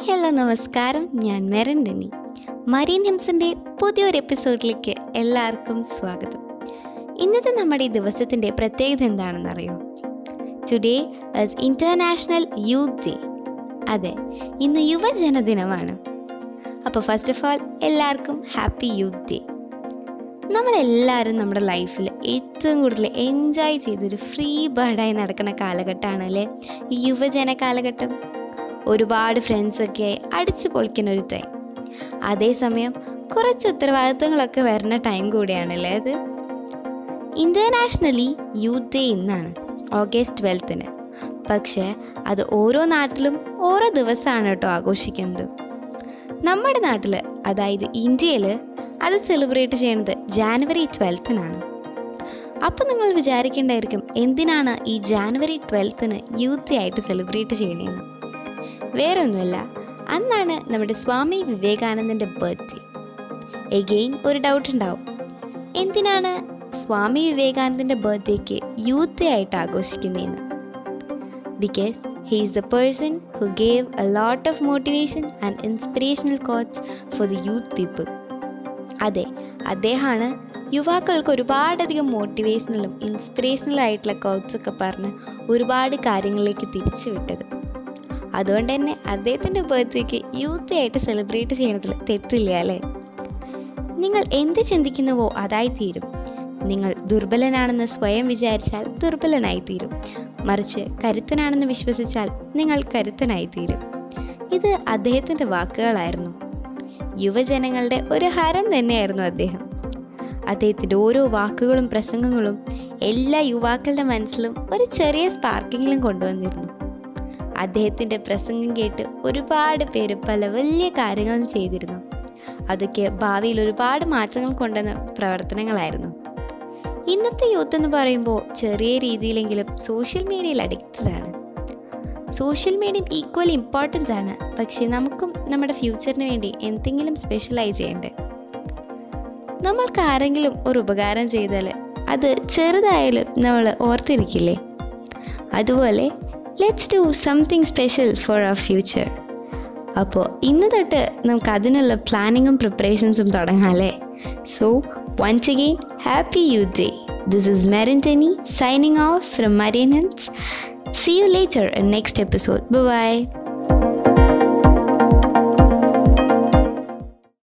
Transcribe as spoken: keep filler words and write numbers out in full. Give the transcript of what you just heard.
Hello നമസ്കാരം, ഞാൻ Merin Denny. Marine ഹിംസിൻ്റെ പുതിയൊരു എപ്പിസോഡിലേക്ക് എല്ലാവർക്കും സ്വാഗതം. ഇന്നത്തെ നമ്മുടെ ഈ ദിവസത്തിൻ്റെ പ്രത്യേകത എന്താണെന്നറിയോ? Today is international youth day. അതെ, ഇന്ന് യുവജനദിനമാണ്. അപ്പോൾ ഫസ്റ്റ് ഓഫ് ഓൾ എല്ലാവർക്കും ഹാപ്പി യൂത്ത് ഡേ. നമ്മളെല്ലാവരും നമ്മുടെ ലൈഫിൽ ഏറ്റവും കൂടുതൽ എൻജോയ് ചെയ്തൊരു ഫ്രീ ബേർഡായി നടക്കുന്ന കാലഘട്ടമാണല്ലേ ഈ യുവജന കാലഘട്ടം. ഒരുപാട് ഫ്രണ്ട്സൊക്കെ അടിച്ചു പൊളിക്കുന്ന ഒരു ടൈം, അതേസമയം കുറച്ച് ഉത്തരവാദിത്വങ്ങളൊക്കെ വരുന്ന ടൈം കൂടിയാണല്ലേ അത്. ഇൻ്റർനാഷണലി യൂത്ത് ഡേ ഇന്നാണ്, ഓഗസ്റ്റ് ട്വൽത്തിന്. പക്ഷേ അത് ഓരോ നാട്ടിലും ഓരോ ദിവസമാണ് കേട്ടോ ആഘോഷിക്കുന്നത്. നമ്മുടെ നാട്ടിൽ, അതായത് ഇന്ത്യയിൽ, അത് സെലിബ്രേറ്റ് ചെയ്യുന്നത് ജാനുവരി ട്വൽത്തിനാണ്. അപ്പോൾ നിങ്ങൾ വിചാരിക്കേണ്ടായിരിക്കും, എന്തിനാണ് ഈ ജാനുവരി ട്വൽത്തിന് യൂത്ത് ഡേ ആയിട്ട് സെലിബ്രേറ്റ് ചെയ്യണേന്ന്? വേറെ ഒന്നുമല്ല, അന്നാണ് നമ്മുടെ സ്വാമി വിവേകാനന്ദൻ്റെ ബർത്ത്ഡേ. എഗെയിൻ ഒരു ഡൗട്ട് ഉണ്ടാവും, എന്തിനാണ് സ്വാമി വിവേകാനന്ദൻ്റെ ബർത്ത്ഡേക്ക് യൂത്ത് ഡേ ആയിട്ട് ആഘോഷിക്കുന്നതെന്ന്? Because he is the person who gave a lot of motivation and inspirational quotes for the youth people. അതെ, അദ്ദേഹമാണ് യുവാക്കൾക്ക് ഒരുപാടധികം മോട്ടിവേഷണലും ഇൻസ്പിറേഷണലും ആയിട്ടുള്ള കോട്ട്സൊക്കെ പറഞ്ഞ് ഒരുപാട് കാര്യങ്ങളിലേക്ക് തിരിച്ചു വിട്ടത്. അതുകൊണ്ട് തന്നെ അദ്ദേഹത്തിൻ്റെ ബർത്ത്ഡേക്ക് യൂത്ത് ആയിട്ട് സെലിബ്രേറ്റ് ചെയ്യുന്നതിൽ തെറ്റില്ല അല്ലേ? നിങ്ങൾ എന്ത് ചിന്തിക്കുന്നുവോ അതായിത്തീരും. നിങ്ങൾ ദുർബലനാണെന്ന് സ്വയം വിചാരിച്ചാൽ ദുർബലനായിത്തീരും, മറിച്ച് കരുത്തനാണെന്ന് വിശ്വസിച്ചാൽ നിങ്ങൾ കരുത്തനായിത്തീരും. ഇത് അദ്ദേഹത്തിൻ്റെ വാക്കുകളായിരുന്നു. യുവജനങ്ങളുടെ ഒരു ഹരം തന്നെയായിരുന്നു അദ്ദേഹം. അദ്ദേഹത്തിൻ്റെ ഓരോ വാക്കുകളും പ്രസംഗങ്ങളും എല്ലാ യുവാക്കളുടെ മനസ്സിലും ഒരു ചെറിയ സ്പാർക്കിങ്ങിലും കൊണ്ടുവന്നിരുന്നു. അദ്ദേഹത്തിൻ്റെ പ്രസംഗം കേട്ട് ഒരുപാട് പേര് പല വലിയ കാര്യങ്ങളും ചെയ്തിരുന്നു. അതൊക്കെ ഭാവിയിൽ ഒരുപാട് മാറ്റങ്ങൾ കൊണ്ടുവന്ന പ്രവർത്തനങ്ങളായിരുന്നു. ഇന്നത്തെ യൂത്ത് എന്ന് പറയുമ്പോൾ ചെറിയ രീതിയിലെങ്കിലും സോഷ്യൽ മീഡിയയിൽ അഡിക്റ്റഡ് ആണ്. സോഷ്യൽ മീഡിയ ഈക്വലി ഇമ്പോർട്ടൻസ് ആണ്, പക്ഷേ നമുക്കും നമ്മുടെ ഫ്യൂച്ചറിന് വേണ്ടി എന്തെങ്കിലും സ്പെഷ്യലായി ചെയ്യണ്ടേ? നമ്മൾക്ക് ആരെങ്കിലും ഒരു ഉപകാരം ചെയ്താൽ അത് ചെറുതായാലും നമ്മൾ ഓർത്തിരിക്കില്ലേ? അതുപോലെ let's do something special for our future. അപ്പോൾ ഇന്ന് തൊട്ട് നമുക്ക് അതിനുള്ള പ്ലാനിങ്ങും പ്രിപ്പറേഷൻസും തുടങ്ങാം അല്ലേ? So once again happy youth day. This is Merin Denny signing off from Marine Hints. See you later in next episode. Bye bye.